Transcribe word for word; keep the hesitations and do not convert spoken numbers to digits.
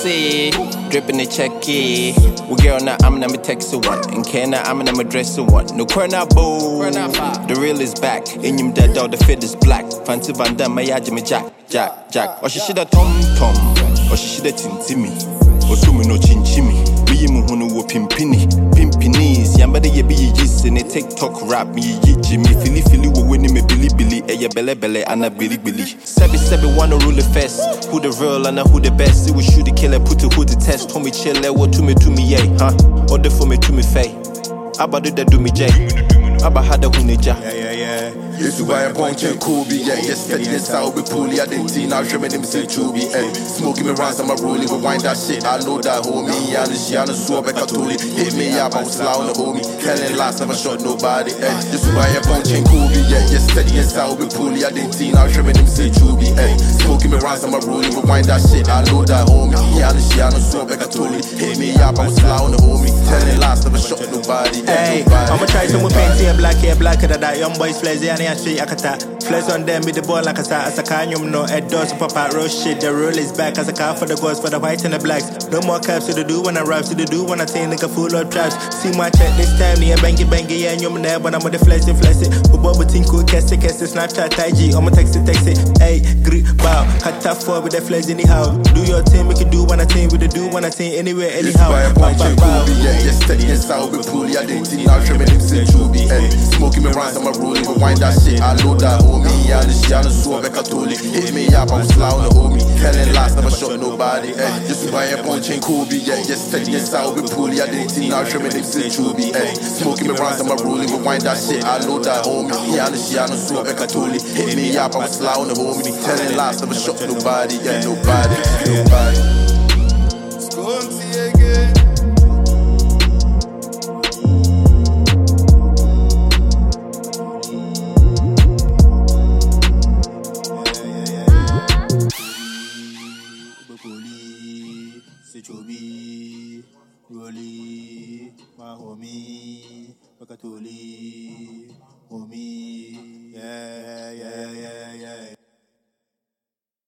see, dripping the checky. We girl now, I'm gonna text one. And can I'm gonna dress one. No corner boo. The real is back. In him dead out, the fit is black. Fancy Van Damme, my Jimmy Jack, Jack, Jack. Or she should have tom tom. Or she should have tintimi. Or to me no chinchimi. We mu hunu wo pimpini. Pimpinis. Yambade ye be ye in a TikTok rap. Me ye Jimmy. Philly Philly wo winning me Billy Billy. Eh ya belle belle and a Billy Billy. Sebi sebi wanna rule the fest. Who the real and who the best? It was shoot the killer, put to who the test. Homie chill, what to me to me, yeah, huh? Order for me to me, fay. Abba do that do me, Jay. Abba had a hunija. Yeah, yeah, yeah. Used to buy a bunch of Kobe, yeah, yeah, steady this out with Poolie. I didn't see now, trimming him say Chubby, eh. Smoking me rounds, I'm a rolling, we wind that shit. I know that homie, yeah, and she on the swap, I told it. Hit me up, I was loud on the homie. Telling last, never shot nobody, eh. Used to buy a bunch of Kobe, yeah, yeah, steady this out with Poolie. I didn't see now, trimming him say Chubby, eh. Smoking me rounds, I'm a rolling, we wind that shit. I know that homie, yeah, and she on the swap, I told it. Hit me up, I was loud on the homie. Telling last, never shot nobody, eh. I'ma try some with paint here, black hair, blacker than that. Young boys, flares, and I street, I can tap. Flex on them with the ball like a star. As a canyum, no head doors to pop out road shit. The rule is back as a car for the girls, for the whites and the blacks. No more caps to the do when I rap, to the do when I take nigga full of traps. See my check this time, yeah, bangy bangy, yeah, and you're there, but I'm with the flex and flex it. But Bobo Tinku, cast it, cast it, Snapchat, I G, I'ma text it, text it. Hey, grip, bow, cut tough for with the flex anyhow. Do your thing, make it do when I think, with the do when I think, anywhere, anyhow. Buy a bunch of Kobe, yeah, yeah, steady and sour with Poolie. I didn't see now, trimming him, say Chubby, eh. Smoking me rounds, I'm a rolling, we wind that shit. I know that homie, yeah, and she on the swap, I told it. Hit me up, I was loud on the homie. Telling last, never shot nobody, eh. Just to buy a bunch of Kobe, yeah, yeah, steady and sour with Poolie. I didn't see now, trimming him, say Chubby, eh. Smoking me rounds, I'm a rolling, we wind that shit. I know that homie, yeah, and she on the swap, I told it. Hit me up, I was loud on the homie. Telling last, never shot nobody, yeah, nobody, nobody. Sconti again. Chubby, Rolly, my homie, Bakatoli.